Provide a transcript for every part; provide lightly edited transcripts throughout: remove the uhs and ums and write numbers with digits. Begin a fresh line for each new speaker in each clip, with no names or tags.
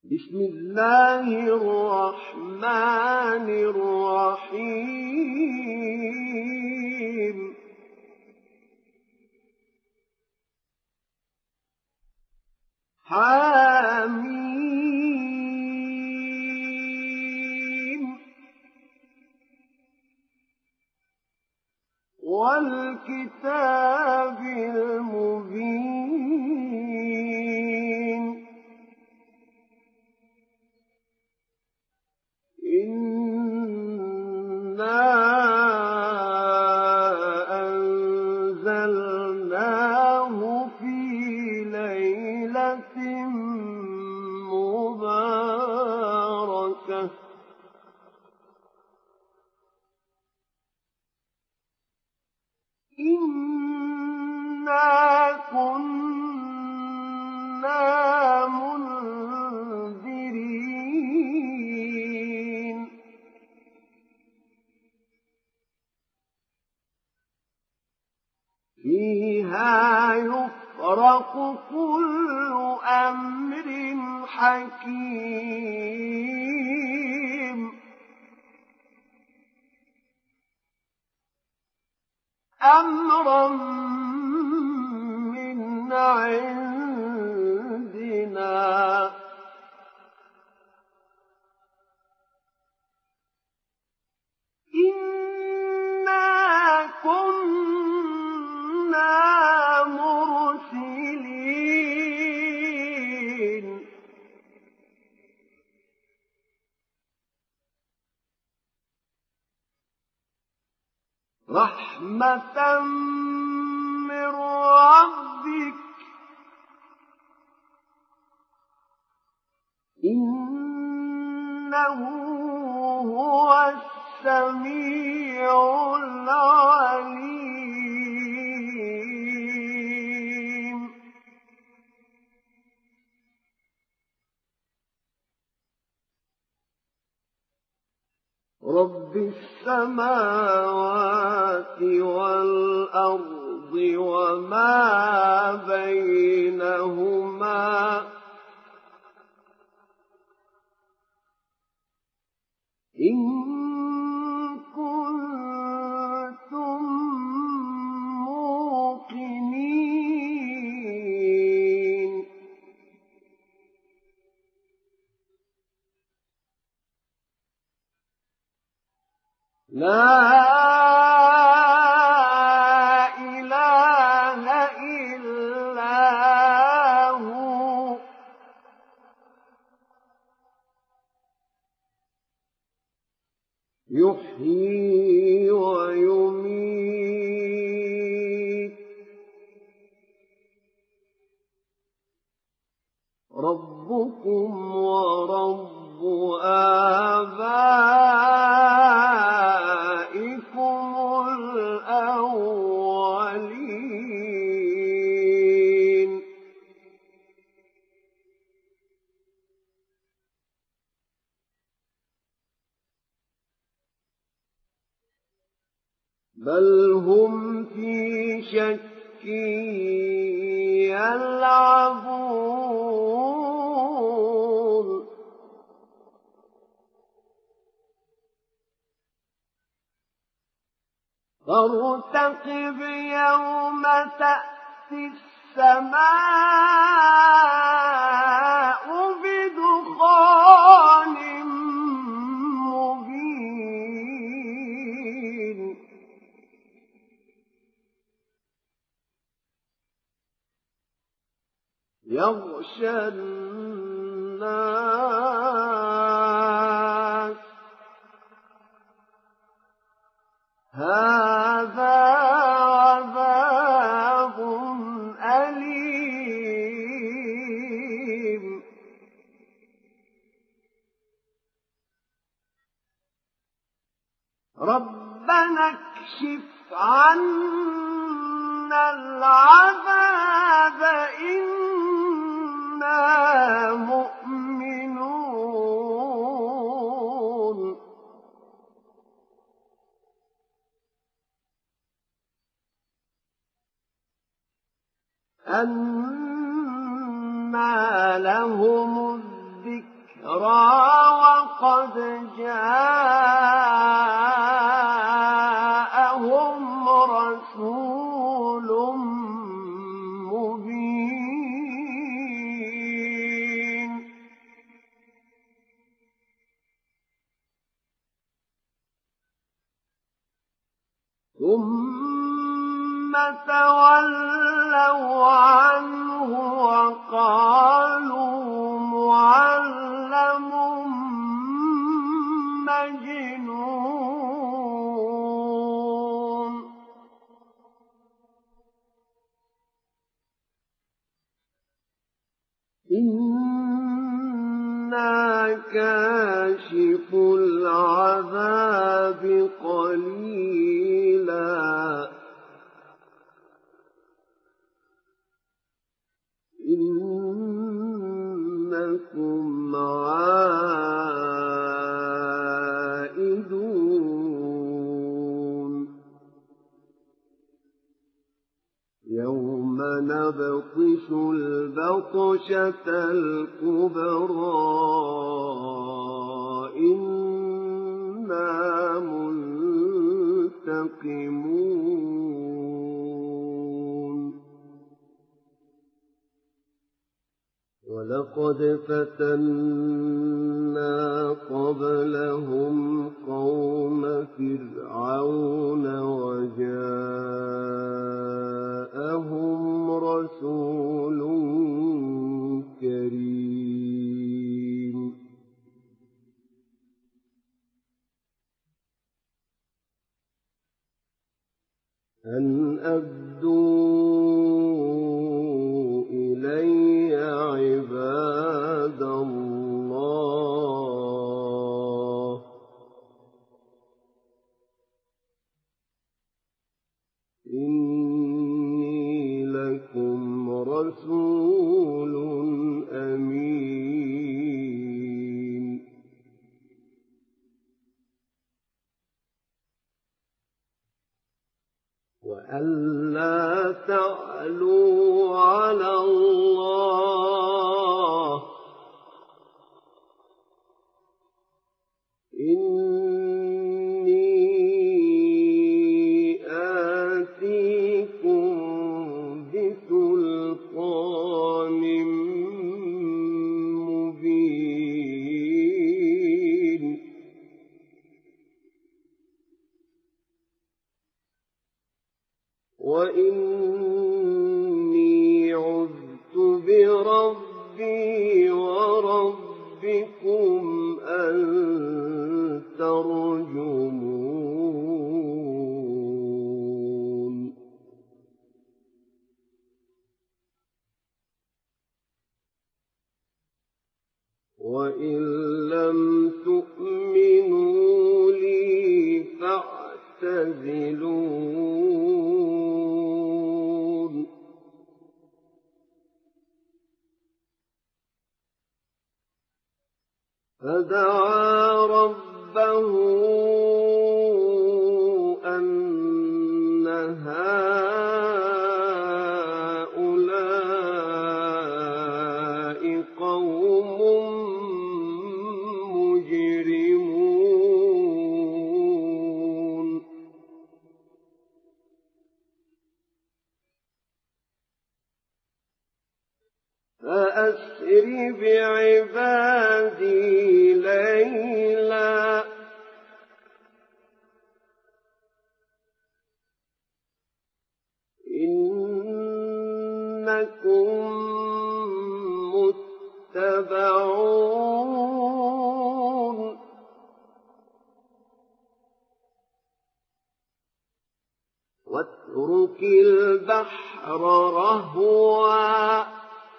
بسم الله الرحمن الرحيم حميم والكتاب المبين إنا أنزلناه في ليلة مباركة إنا كنا منذرين فيها يفرق كل أمر حكيم أمرا من عندنا إنا كنا مرسلين رحمة من ربك إنه هو السميع العليم رب السماوات والأرض وما بينهما إن كنتم موقنين لا إله إلا هو يحيي ويميت ربكم ورب آبائكم الأولين بل هم في شك يلعبون فارتقب يوم تأتي السماء بدخان مبين يغشى الناس هذا عذاب أليم ربنا اكشف عنا العذاب إنا مؤمنون أنى لهم الذكر ذكرى وقد جاءهم رسول مبين ثم تولوا عنه وقالوا معلم مجنون إنا كاشف العذاب قليلا إنكم عائدون يوم نبطش البطشة الكبرى إنا منتقمون ولقد فتنا قبلهم قوم فرعون وجاءهم رسول كريم أن أدوا إلي عباد الله إني لكم رسول أمين وألا تعلوا على الله إني آتيكم بسلطان مبين وإني عذت بربي وربكم أن ترجمون وإن لم تؤمنوا لي فاعتزلون فدعا ربه أن هؤلاء قوم مجرمون فأسر بعبادي ليلا إنكم متبعون واترك البحر رهوا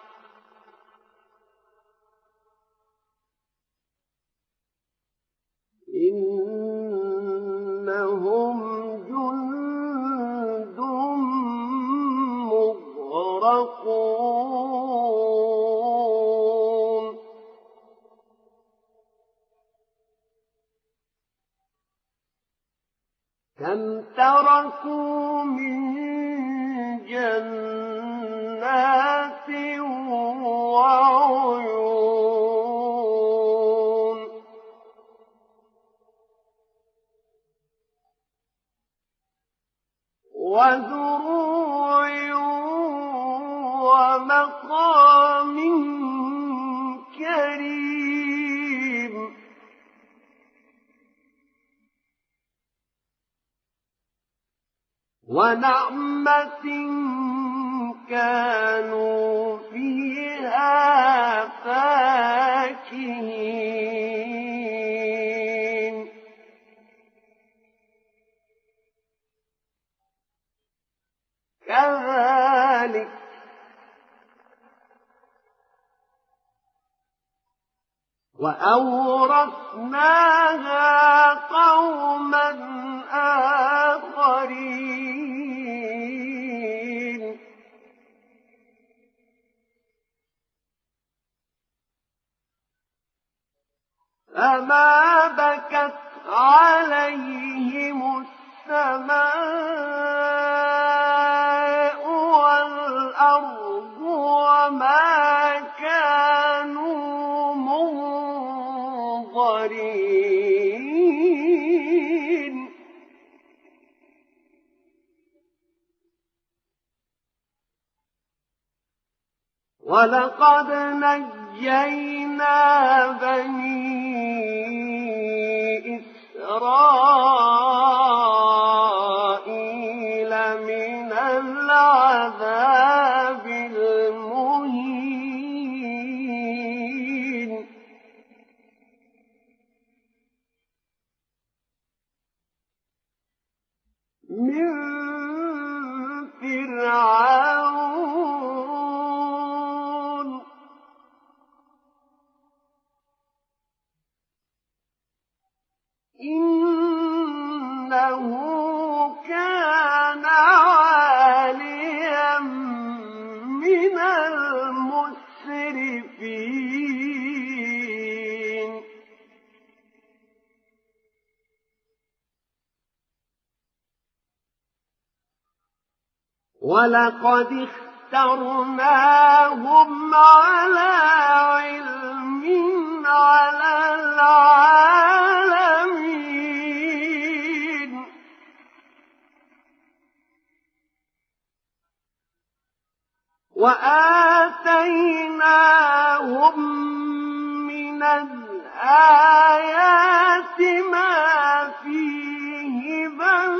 إنهم جند مغرقون كم تركوا من جنات وعيون وزروع ومقام كريم ونعمة كانوا فيها فاكهين كذلك وأورثناها قوما آخرين فما بكت عليهم السماء والأرض وما كانوا منظرين ولقد نجينا بني إسرائيل من العذاب المهين من فرعون إنه كان عاليا من المسرفين ولقد اخترناهم على علم على العالمين وآتيناهم من الآيات ما فيه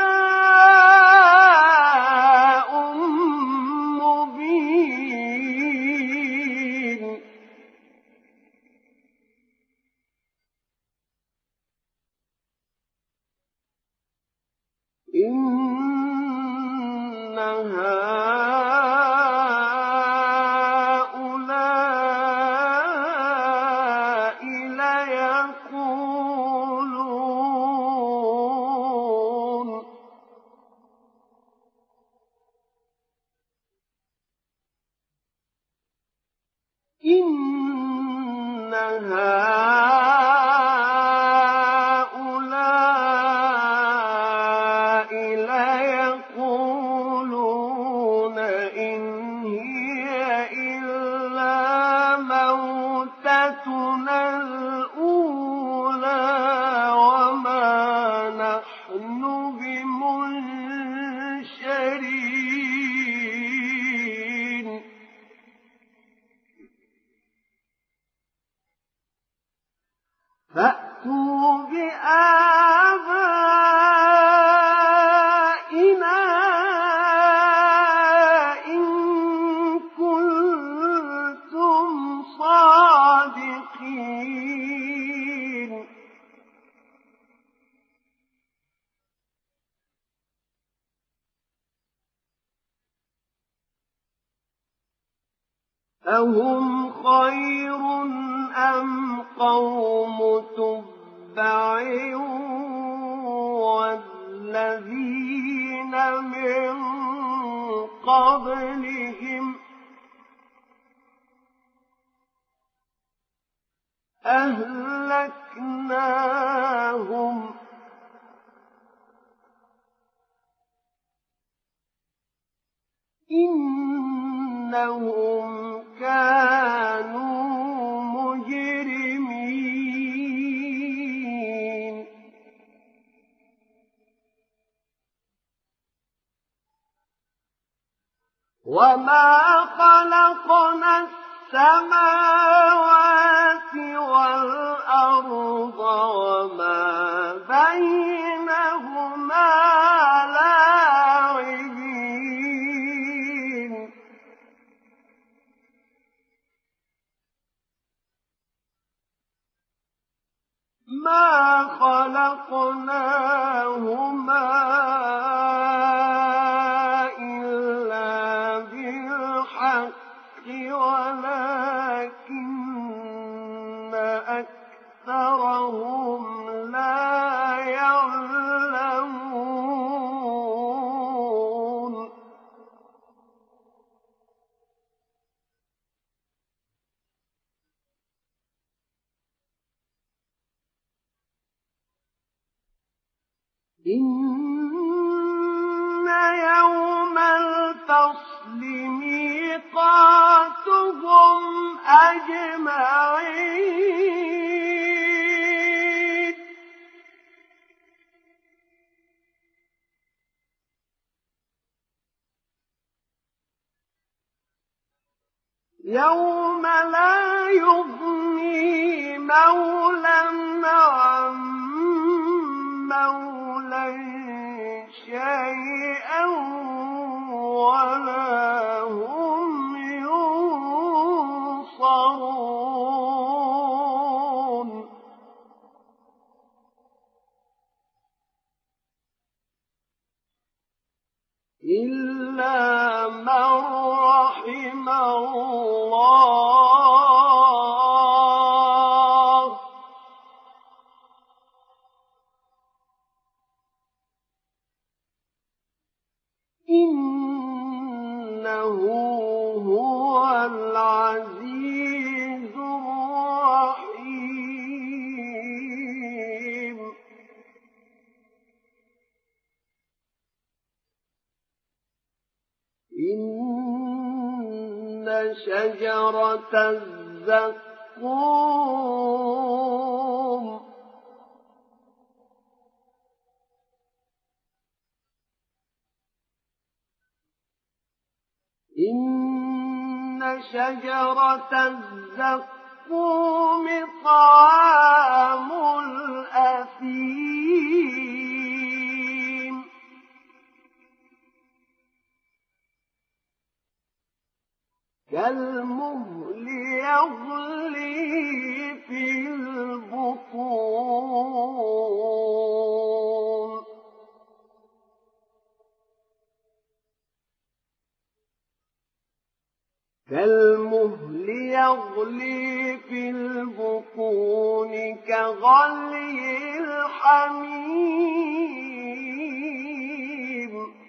بلاء مبين إن هؤلاء ليقولون إن هؤلاء ليقولون إن هي إلا موتتنا الأولى وما نحن بمنشرين فأتوا بآبائنا إن كنتم صادقين أهم خير أم قوم تبع والذين من قبلهم أهلكناهم إنهم كانوا مجرمين وما خلقنا السماوات والأرض وما بينهما لاعبين ما خلقناهما إلا بالحق ولكن أكثرهم لا يعلمون إن يوم الفصل ميقاتهم أجمعين يوم لا يغني مولى عن مولى شيئا ولا هم ينصرون إلا من رحم الله إنه هو العزيز الرحيم إن شجرة الزقوم إن شجرة الزقوم طعام الأثيم كالمهل يغلي في البطون كالمهل يغلي في البطون كغلي الحميم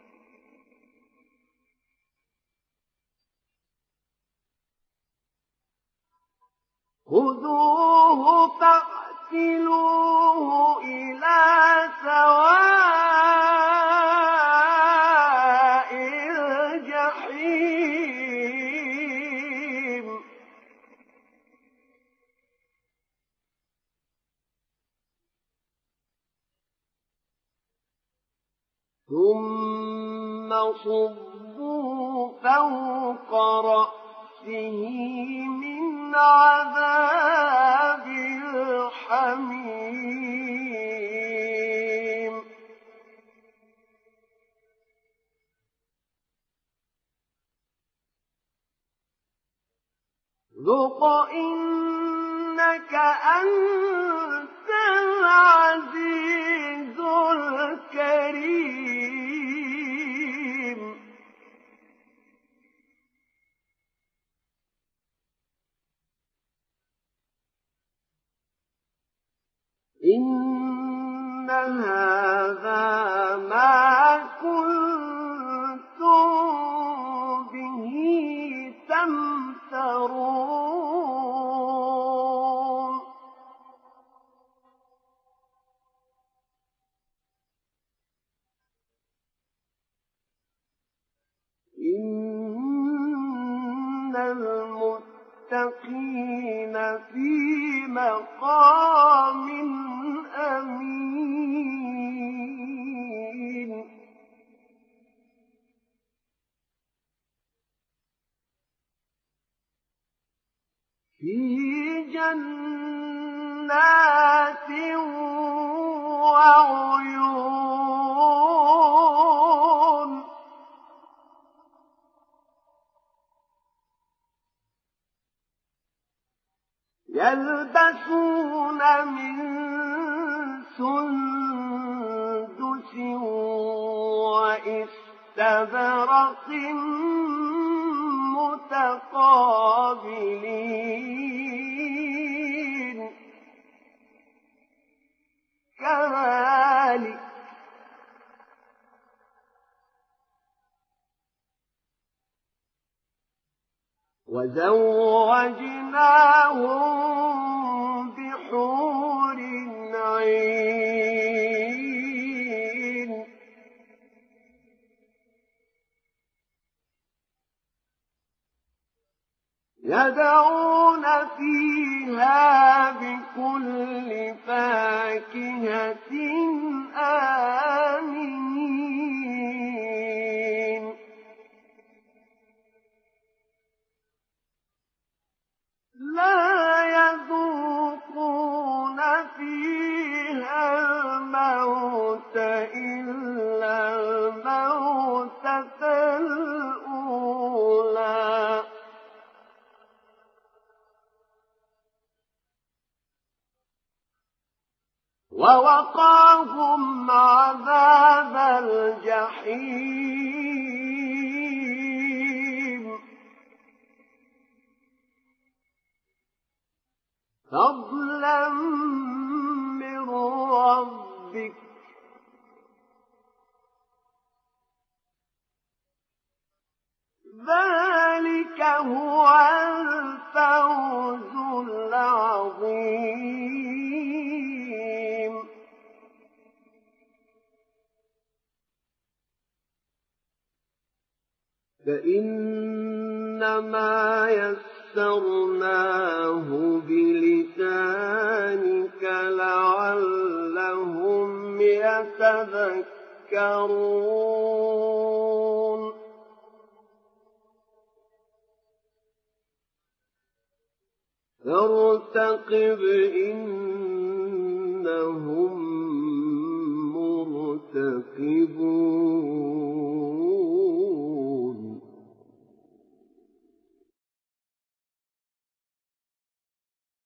خذوه فاعتلوه إلى سواء الجحيم ثم صبوا فوق رأسه من عذاب الحميم ذق إنك أنت العزيز الكريم إن هذا ما كنتم به تمترون إن المتقين في مقام أمين في جنات وعيون يلبسون من سندس وإستبرق متقابلين كذلك وزوجناهم بحور عين يدعون فيها بكل فاكهة آمنين لا يذوقون فيها الموت إلا الموتة الأولى ووقاهم عذاب الجحيم فضلا من ربك ذلك هو الفوز العظيم فإنما يسرناه بلسانك لعلهم يتذكرون فارتقب إنهم مرتقبون